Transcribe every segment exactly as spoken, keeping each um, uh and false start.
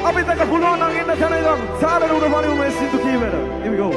Apita ka pulo ng ina sana idong. Sana nung nabali mo may sinto kimera. Here we go.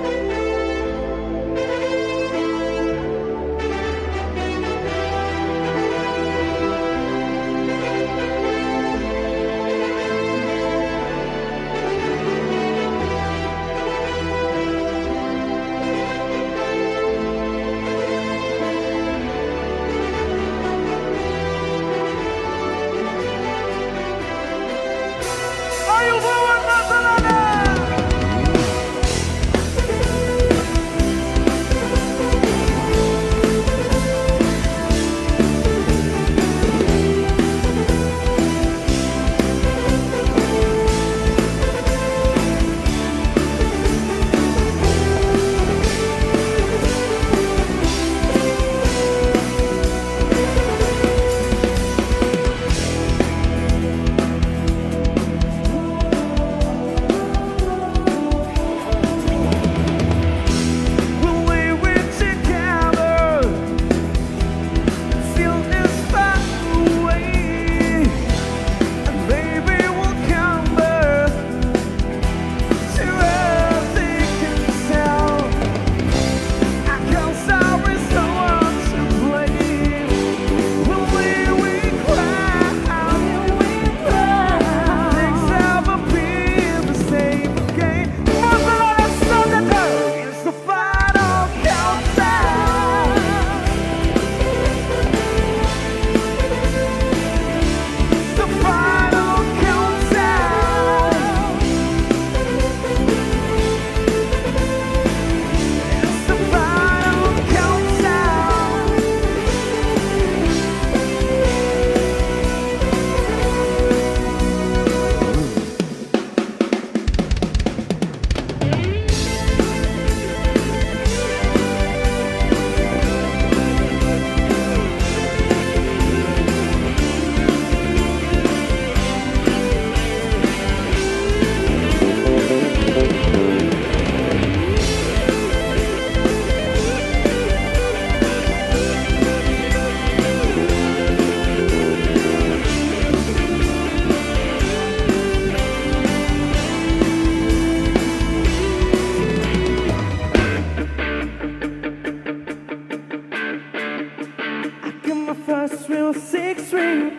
First real six string,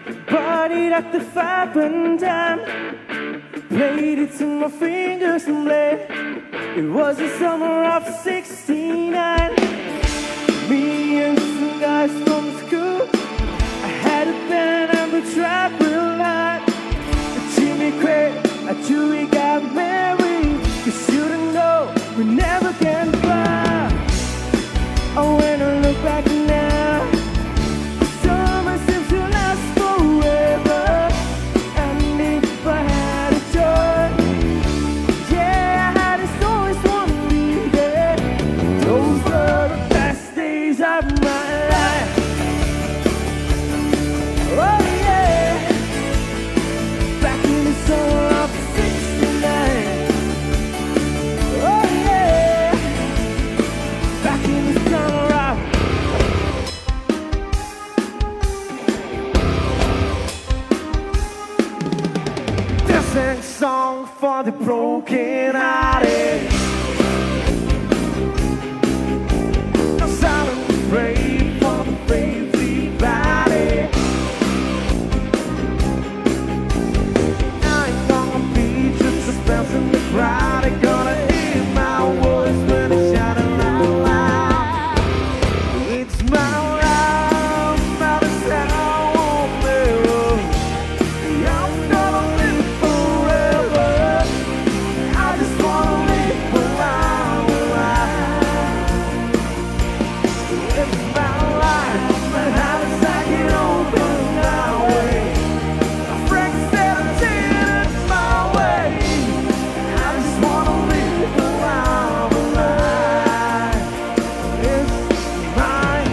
partied at the five and dime. Played it till my fingers and bled. It was the summer of sixty-nine. Me and some guys from school, I had a band and we tried real hard. Jimmy Craig, I Julie got married. You shouldn't know, we never can fly. Oh, when I look back now, summer seems to last forever. And if I had a choice, yeah, I had this always want to be there. Those were the best days of my life. Oh yeah, back in the summer of sixty-nine. Oh yeah, back in the summer of This song for the broken hearted. A silent prayer for the crazy body. I ain't gonna be just a spell in the crowd. I'm gonna hear my words when it's shouting out loud. It's my life, my sound won't live. I'm gonna live forever. I just wanna live a while, a while. It's my life, and how does I get open my way? A Frank seventeen is my way. I just wanna live a while, a while. It's mine.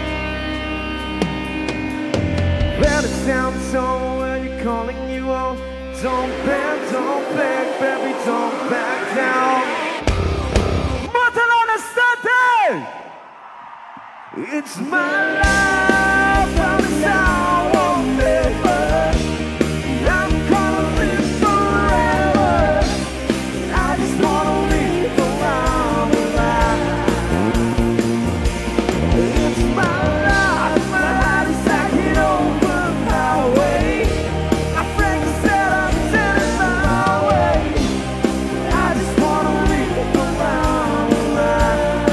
Well, it sounds so when you're calling you on. don't bend, don't beg, baby, don't back down. Mortal understanding. It's my life, promise I won't never. I'm gonna live forever. I just wanna live around the light. It's my life, my heart is like an open highway. My friend said I'm turning my way. I just wanna live around the light.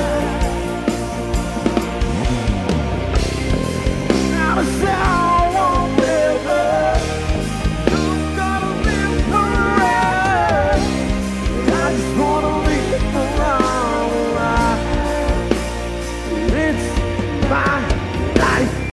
Now the sound won't ever. I'm gonna live forever. I just wanna live around the light. It's my